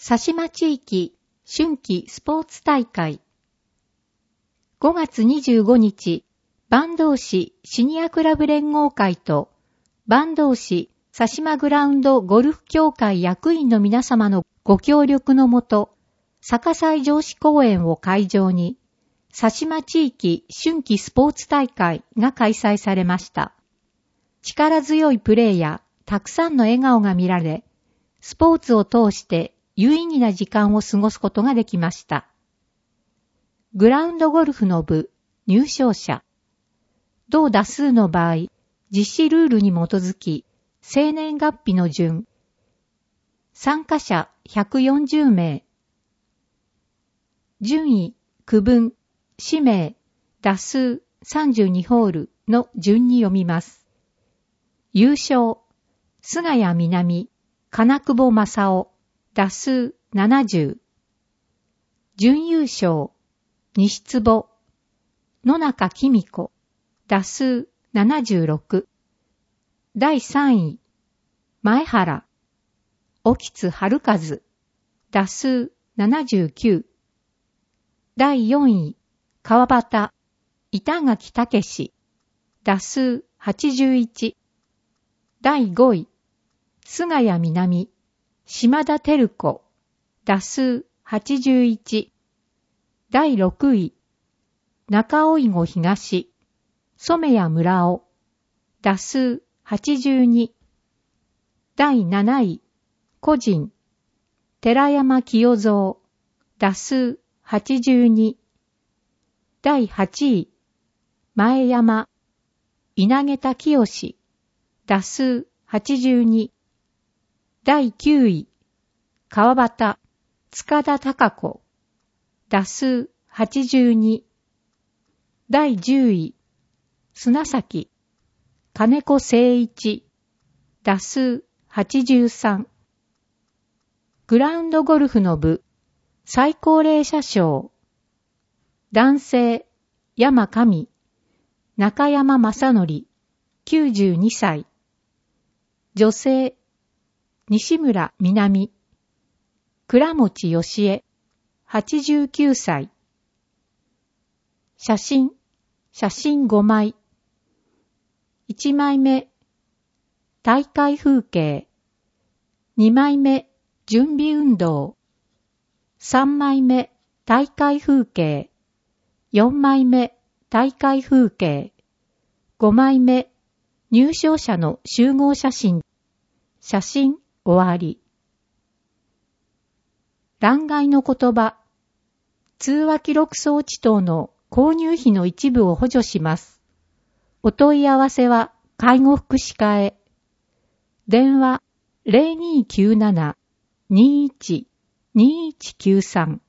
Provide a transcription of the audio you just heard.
佐島地域春季スポーツ大会。5月25日、坂東市シニアクラブ連合会と坂東市佐島グラウンドゴルフ協会役員の皆様のご協力のもと、逆西城址公園を会場に、佐島地域春季スポーツ大会が開催されました。力強いプレーやたくさんの笑顔が見られ、スポーツを通して有意義な時間を過ごすことができました。グラウンドゴルフの部、入賞者。同打数の場合、実施ルールに基づき、生年月日の順。参加者140名。順位、区分、氏名、打数32ホールの順に読みます。優勝、菅谷南、金久保正夫、打数70。準優勝、西坪、野中公子、打数76。第3位、前原、沖津春和、打数79。第4位、川端、板垣武史、打数81。第5位、菅谷南、島田照子、打数81。第6位、中尾囲東、染谷村尾、打数82。第7位、個人、寺山清蔵、打数82。第8位、前山、稲毛清、打数82。第9位、川端、塚田貴子、打数82。第10位、砂崎、金子誠一、打数83。グラウンドゴルフの部、最高齢者賞。男性、山上、中山正則、92歳。女性、西村南、倉持義恵、89歳。写真5枚。1枚目、大会風景。2枚目、準備運動。3枚目、大会風景。4枚目、大会風景。5枚目、入賞者の集合写真。写真終わり。欄外の言葉。通話記録装置等の購入費の一部を補助します。お問い合わせは介護福祉課へ。電話 0297-21-2193